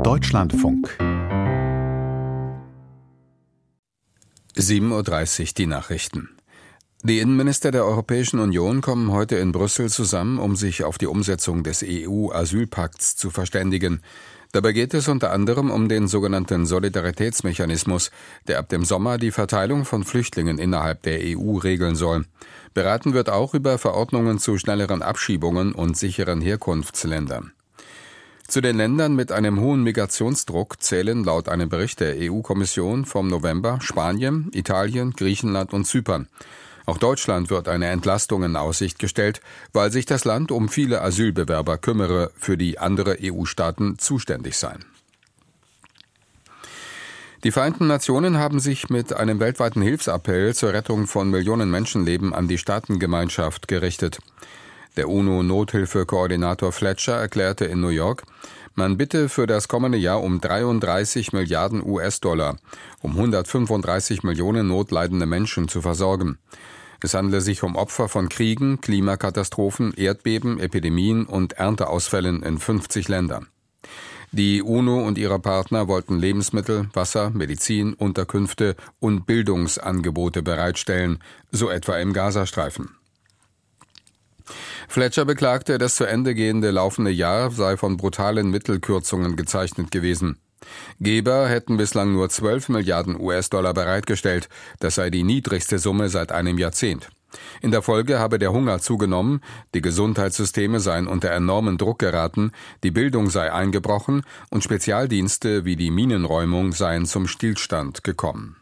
Deutschlandfunk 7:30 Uhr die Nachrichten. Die Innenminister der Europäischen Union kommen heute in Brüssel zusammen, um sich auf die Umsetzung des EU-Asylpakts zu verständigen. Dabei geht es unter anderem um den sogenannten Solidaritätsmechanismus, der ab dem Sommer die Verteilung von Flüchtlingen innerhalb der EU regeln soll. Beraten wird auch über Verordnungen zu schnelleren Abschiebungen und sicheren Herkunftsländern. Zu den Ländern mit einem hohen Migrationsdruck zählen laut einem Bericht der EU-Kommission vom November Spanien, Italien, Griechenland und Zypern. Auch Deutschland wird eine Entlastung in Aussicht gestellt, weil sich das Land um viele Asylbewerber kümmere, für die andere EU-Staaten zuständig seien. Die Vereinten Nationen haben sich mit einem weltweiten Hilfsappell zur Rettung von Millionen Menschenleben an die Staatengemeinschaft gerichtet. Der UNO-Nothilfekoordinator Fletcher erklärte in New York, man bitte für das kommende Jahr um 33 Milliarden US-Dollar, um 135 Millionen notleidende Menschen zu versorgen. Es handele sich um Opfer von Kriegen, Klimakatastrophen, Erdbeben, Epidemien und Ernteausfällen in 50 Ländern. Die UNO und ihre Partner wollten Lebensmittel, Wasser, Medizin, Unterkünfte und Bildungsangebote bereitstellen, so etwa im Gazastreifen. Fletcher beklagte, das zu Ende gehende laufende Jahr sei von brutalen Mittelkürzungen gezeichnet gewesen. Geber hätten bislang nur 12 Milliarden US-Dollar bereitgestellt. Das sei die niedrigste Summe seit einem Jahrzehnt. In der Folge habe der Hunger zugenommen, die Gesundheitssysteme seien unter enormen Druck geraten, die Bildung sei eingebrochen und Spezialdienste wie die Minenräumung seien zum Stillstand gekommen.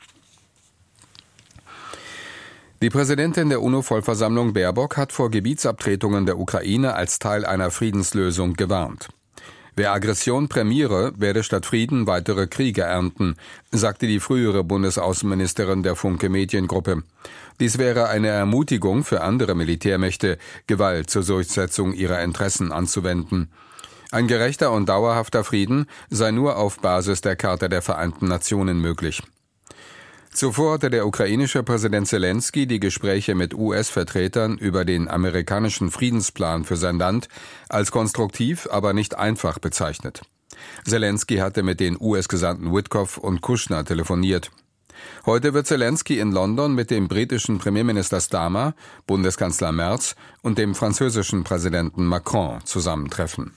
Die Präsidentin der UNO-Vollversammlung Baerbock hat vor Gebietsabtretungen der Ukraine als Teil einer Friedenslösung gewarnt. Wer Aggression prämiere, werde statt Frieden weitere Kriege ernten, sagte die frühere Bundesaußenministerin der Funke Mediengruppe. Dies wäre eine Ermutigung für andere Militärmächte, Gewalt zur Durchsetzung ihrer Interessen anzuwenden. Ein gerechter und dauerhafter Frieden sei nur auf Basis der Charta der Vereinten Nationen möglich. Zuvor hatte der ukrainische Präsident Zelensky die Gespräche mit US-Vertretern über den amerikanischen Friedensplan für sein Land als konstruktiv, aber nicht einfach bezeichnet. Zelensky hatte mit den US-Gesandten Witkoff und Kushner telefoniert. Heute wird Zelensky in London mit dem britischen Premierminister Starmer, Bundeskanzler Merz und dem französischen Präsidenten Macron zusammentreffen.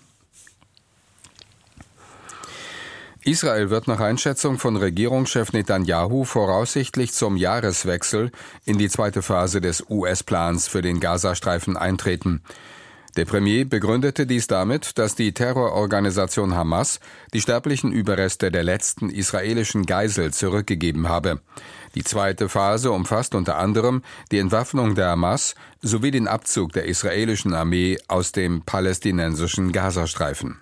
Israel wird nach Einschätzung von Regierungschef Netanyahu voraussichtlich zum Jahreswechsel in die zweite Phase des US-Plans für den Gazastreifen eintreten. Der Premier begründete dies damit, dass die Terrororganisation Hamas die sterblichen Überreste der letzten israelischen Geisel zurückgegeben habe. Die zweite Phase umfasst unter anderem die Entwaffnung der Hamas sowie den Abzug der israelischen Armee aus dem palästinensischen Gazastreifen.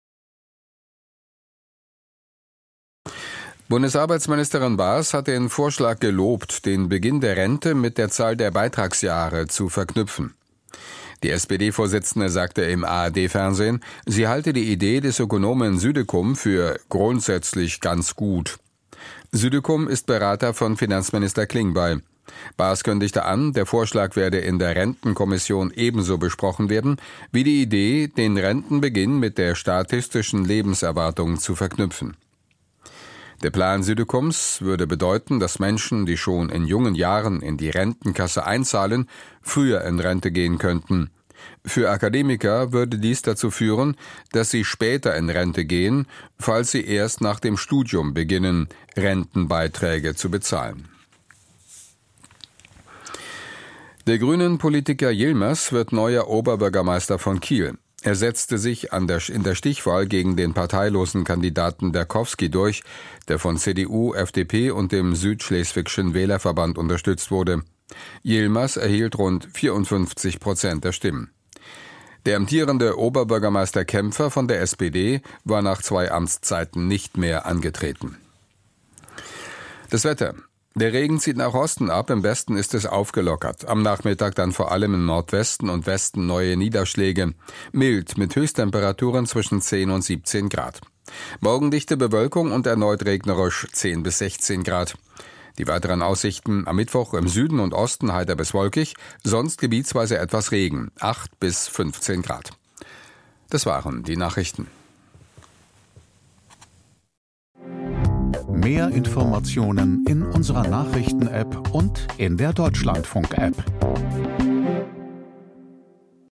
Bundesarbeitsministerin Baas hat den Vorschlag gelobt, den Beginn der Rente mit der Zahl der Beitragsjahre zu verknüpfen. Die SPD-Vorsitzende sagte im ARD-Fernsehen, sie halte die Idee des Ökonomen Südekum für grundsätzlich ganz gut. Südekum ist Berater von Finanzminister Klingbeil. Baas kündigte an, der Vorschlag werde in der Rentenkommission ebenso besprochen werden, wie die Idee, den Rentenbeginn mit der statistischen Lebenserwartung zu verknüpfen. Der Plan Südekums würde bedeuten, dass Menschen, die schon in jungen Jahren in die Rentenkasse einzahlen, früher in Rente gehen könnten. Für Akademiker würde dies dazu führen, dass sie später in Rente gehen, falls sie erst nach dem Studium beginnen, Rentenbeiträge zu bezahlen. Der Grünen-Politiker Yilmaz wird neuer Oberbürgermeister von Kiel. Er setzte sich in der Stichwahl gegen den parteilosen Kandidaten Berkowski durch, der von CDU, FDP und dem Südschleswigschen Wählerverband unterstützt wurde. Yilmaz erhielt rund 54% der Stimmen. Der amtierende Oberbürgermeister Kämpfer von der SPD war nach 2 Amtszeiten nicht mehr angetreten. Das Wetter. Der Regen zieht nach Osten ab, im Westen ist es aufgelockert. Am Nachmittag dann vor allem im Nordwesten und Westen neue Niederschläge. Mild mit Höchsttemperaturen zwischen 10 und 17 Grad. Morgen dichte Bewölkung und erneut regnerisch 10 bis 16 Grad. Die weiteren Aussichten: am Mittwoch im Süden und Osten heiter bis wolkig, sonst gebietsweise etwas Regen, 8 bis 15 Grad. Das waren die Nachrichten. Mehr Informationen in unserer Nachrichten-App und in der Deutschlandfunk-App.